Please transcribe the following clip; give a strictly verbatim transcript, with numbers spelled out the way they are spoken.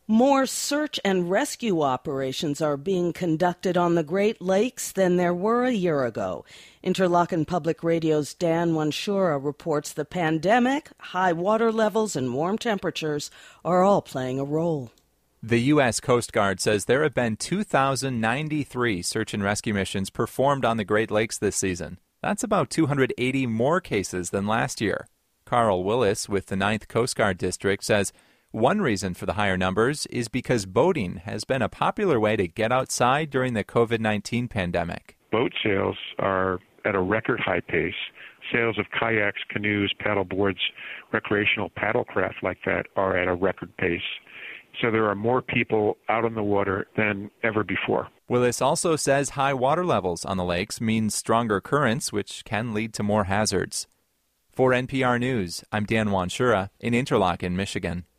More search and rescue operations are being conducted on the Great Lakes than there were a year ago. Interlochen Public Radio's Dan Wanshura reports the pandemic, high water levels, and warm temperatures are all playing a role. The U S Coast Guard says there have been two thousand ninety-three search and rescue missions performed on the Great Lakes this season. That's about two hundred eighty more cases than last year. Carl Willis with the ninth Coast Guard District says one reason for the higher numbers is because boating has been a popular way to get outside during the covid nineteen pandemic. Boat sales are at a record high pace. Sales of kayaks, canoes, paddle boards, recreational paddlecraft like that are at a record pace. So there are more people out on the water than ever before. Willis also says high water levels on the lakes means stronger currents, which can lead to more hazards. For N P R News, I'm Dan Wanshura in Interlochen, Michigan.